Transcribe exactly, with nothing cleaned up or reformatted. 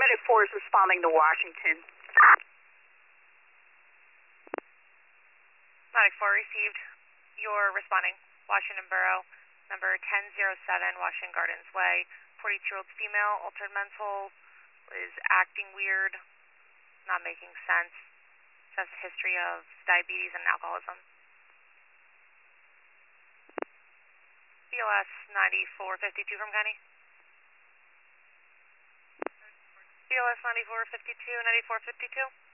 Medic four is responding to Washington. Medic four received. You're responding. Washington Borough, number ten oh seven, Washington Gardens Way. forty-two-year-old female, altered mental, is acting weird, not making sense. Has a history of diabetes and alcoholism. B L S ninety-four fifty-two from County. B L S ninety-four fifty-two, ninety-four fifty-two.